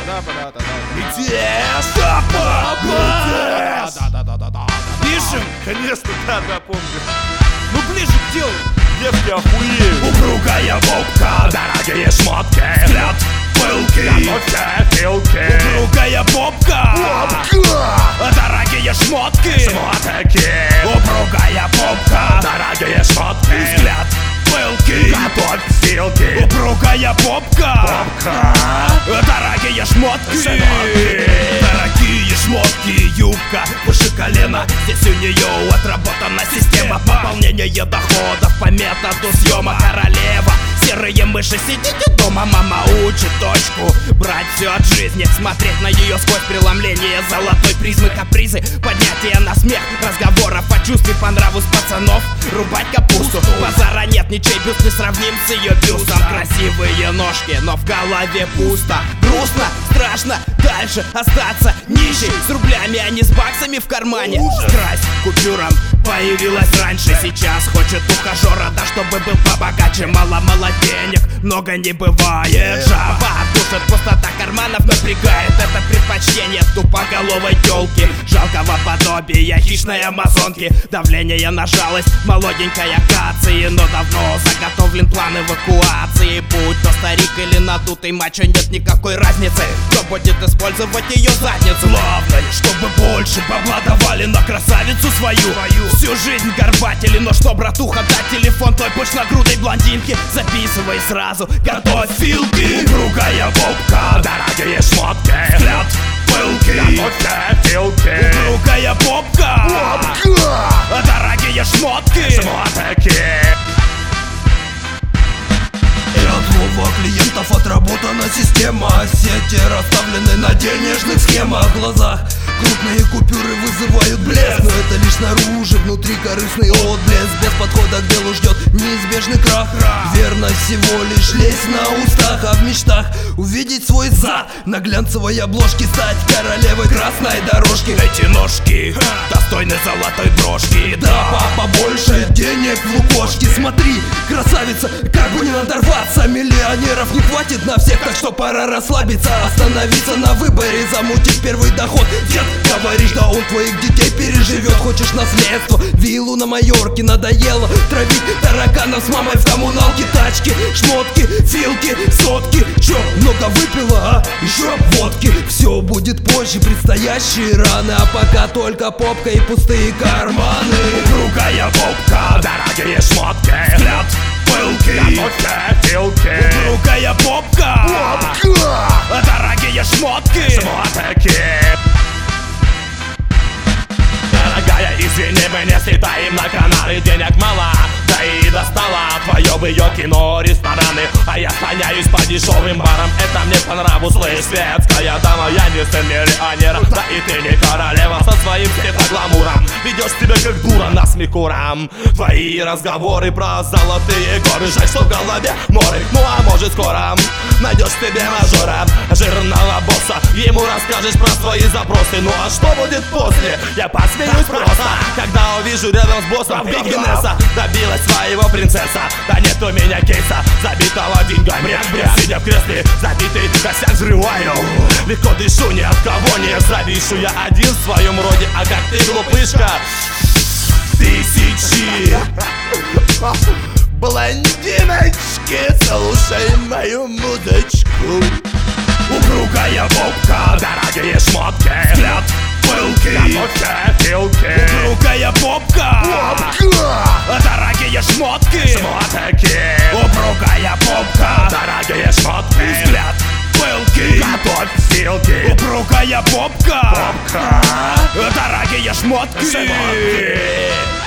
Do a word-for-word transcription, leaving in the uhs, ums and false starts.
Пишем? Конечно, да, да, помню. Ну ближе к делу. Девки охуеют. Упругая попка, дорогие шмотки, взгляд пылки, готовьте филки. Упругая попка, Попка, дорогие шмотки, шмотки. Упругая попка, дорогие шмотки, взгляд пылки, готовь филки. упругая попка, Попка, дорогие шмотки, шмотки. дорогие шмотки, юбка выше колена. Здесь у нее отработана система пополнения доходов по методу съема. Королева, серые мыши, сидите дома. Мама учит дочку брать все от жизни, смотреть на ее сквозь преломление золотой призмы. Капризы, поднятие на смех, разговоров о чувстве по нраву с пацанов. Рубать капусту, базара нет, ничей бюст не сравним с ее бюстом. Красивые ножки, но в голове пусто. Грустно, страшно, дальше остаться нищей, с рублями, а не с баксами в кармане. Страсть к купюрам появилась раньше, сейчас хочет ухажера, да чтобы был побогаче. Мало-мало денег, много не бывает. Жаба душит, пустота карманов напрягает. Это предпочтение тупоголовой тёлки, жалкого подобия хищной амазонки. Давление на жалость молоденькой акации, но давно заготовлен план эвакуации. Будь то старик или надутый мачо, нет никакой разницы, кто будет использовать ее задницу. Главное, чтобы больше бабла давали на красавицу свою. Всю жизнь горбатели, но что, братуха, дать телефон той пышногрудой блондинки? Записывай сразу, готовь филки. Упругая попка, дорогие шмотки, взгляд пылки, готовьте филки. Упругая попка, Попка, дорогие шмотки, шмотки. И от лова клиентов отработана система. Сети расставлены на денежных схемах. В глазах крупные купюры вызывают блеск, но это лишь снаружи, внутри корыстный отблеск. Без подхода к делу ждет неизбежный крах. Верность всего лишь лезть на устах, а в мечтах увидеть свой зад на глянцевой обложке, стать королевой красной дорожки. эти ножки достойны золотой брошки. Да, побольше денег в лукошке. Смотри, красавица, как бы не надорваться. Миллионеров не хватит на всех, так что пора расслабиться. Остановиться на выборе, замутить первый доход. Дед, говоришь, да он твоих детей переживет. Хочешь наследство, виллу на Майорке. Надоело травить тараканов с мамой в коммуналке. Тачки, шмотки, филки, сотки. Чё, много выпила, а? Еще водки. Все будет позже, предстоящие раны. А пока только попка и пустые карманы. Упругая попка, дорогие шмотки, взгляд пылки, готовьте филки. Упругая попка, Попка, дорогие шмотки, шмотки. Дорогая, извини, мы не слетаем на Канары, денег мало, да и достала твое в ее кино, рестораны. А я слоняюсь по дешевым барам, это мне по нраву. Слышь, светская дама, я не сын миллионера, да и ты не королева со своим светогламуром. Ведешь себя как дура насмехурам. Твои разговоры про золотые горы, жаль, что в голове море. Ну а может скоро найдешь себе мажора, жирного босса, ему расскажешь про свои запросы. Ну а что будет после? Я посмеюсь просто, когда увижу рядом с боссом Бигнесса. Добилась своего принцесса, да нет у меня кейса, забитого деньгами. Бряк-бряк, сидя в кресле, забитый косяк взрываю. Легко дышу, ни от кого не завишу. Я один в своем роде, а как ты, глупышка, тысячи. блондиночки, слушай мою музычку. Упругая попка, дорогие шмотки, взгляд пылки, готовьте филки. Упругая попка, Попка, дорогие шмотки, шмотки. упругая попка, Дорогие шмотки, взгляд пылки, готовь филки. упругая попка, Попка, дорогие шмотки. шмотки.